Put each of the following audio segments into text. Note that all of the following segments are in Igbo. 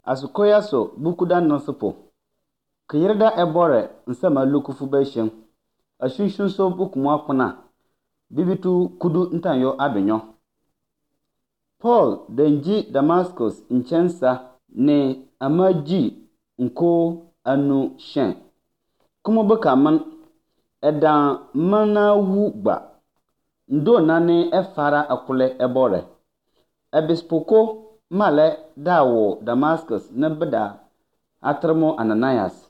Asukoya so bukuda nosipo. Kiyirda ebore nsema lukufu beshin. Ashunshun so buku mwakuna. Bibitu kudu ntanyo abinyo. Paul denji Damascus nchensa ne amaji nko anu shen. Kumo beka man edan mana wugba. Ndo nane efara akule ebore. Ebispoko male dawo Damascus nebeda atramo Ananias.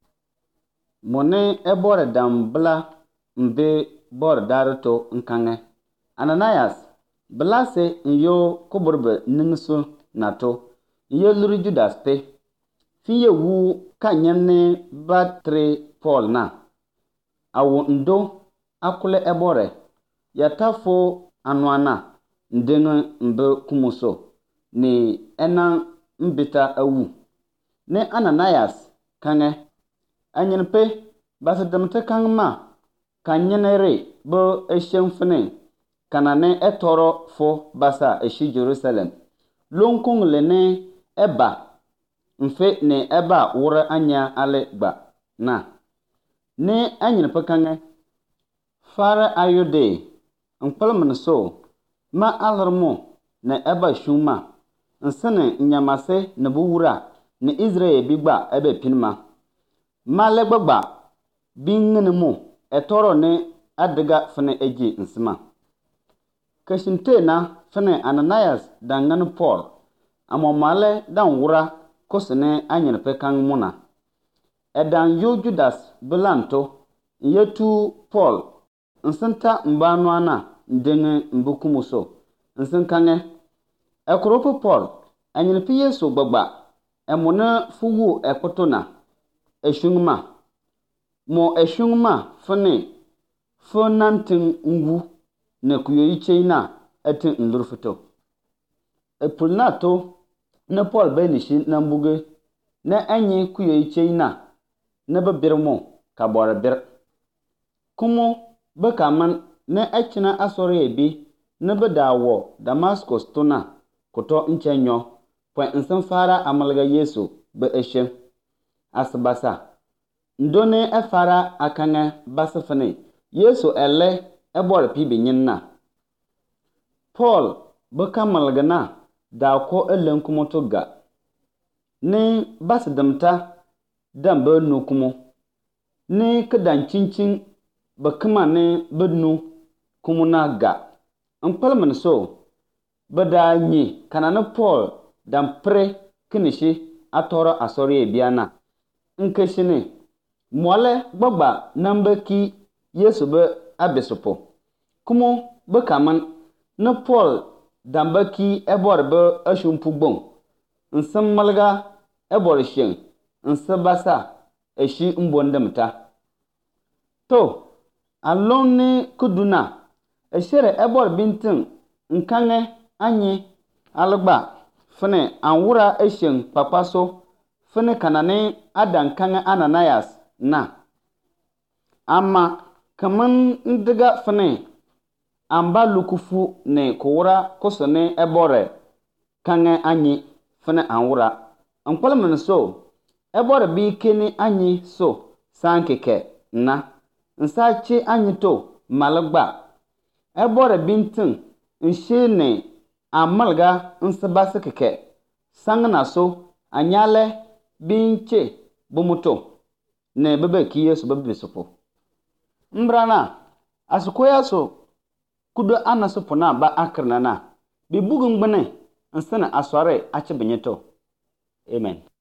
Mone ebore dambla mbe bor daruto nkange. Ananias blase nyo kuburbe ningsu nato. Nyo luri Judas te. Fiye wu kanyene batre Paul na. Awo ndo akule ebore. Yatafo anwana ndenga mbe kumuso. Ni ena mbita awu. Ne Ananias kange. Anyenpe basidamte kangma. Kanyenere bo eshenfene. Kanane etoro fo basa eshi Jerusalem. Lonkong lene eba. Mfe ne eba wura anya ale gba na. Ne anyenpe kange. Fara ayode. Nkpalman so. Ma alarmo na eba shuma. Nsene nyamase na buwura. Na Israel bigba ebe pinma. Ma legbagba. Bingene mo. Etoro ne adiga fene eji nsima. Kashinte na fene Ananias dangan Paul. Amomale dan wura kosene anyenpe kang muna. Edan yo Judas belanto. Yetu Paul. Nsenta mbanuana ndenge mbukumuso. Nsenkange. Ekoropo Paul. Anyenpe Yesu gbagba. Emone fugu ekotona. Eshungma. Mo eshungma fene. Fonantin ngu. Ne kuyoyi china etin nlurfito. Epulnato. Ne Paul benishi nambuge. Ne enyi kuyoyi china. Ne bebirmo. Kabora bir. Kumo. Beka man ne echina asore ebi ne bedawo Damascus tuna kuto nchenyo pwen nsenfara amalga Yesu be eshe asbasa ndone efara akanga basafane Yesu ele ebor pibi nyinna Paul beka malgana da ko elenkumotoga ne basdamta dambe nukumo ne kedan cincin bakuma ne bednu kumuna ga. Nkpalman so. Beda nyi kanana Paul dampre kinishi atoro asori ebiana. Nkeshine. Mwale gbagba nambe ki Yesu be abesopo. Kumo bekaman na Paul dambe ki ebor be ashumpubong. Nsem malga ebor shen. Nsebasa eshi mbondemta. To. Along ni kuduna. Eshere ebor bintin. Nkange anyi alagba. Fene anwura eshen papaso. Fene kanane adan kange Ananias na. Ama kaman ndiga fene. Amba lukufu ne kuwura kusone ebore. Kange anyi fene anwura. Nkpalman so. Ebore bi keni anyi so. Sankeke na. Nsachi anyito malagba. Ebore bintin nshine amalga nsabasa keke. Sangna so anyale binche bumuto. Ne bebe ki Yesu bebe sopo. Mbrana asukoya so kudo anasopo na ba akrana na. Bibugun gbene nsana asware ache benyeto. Amen.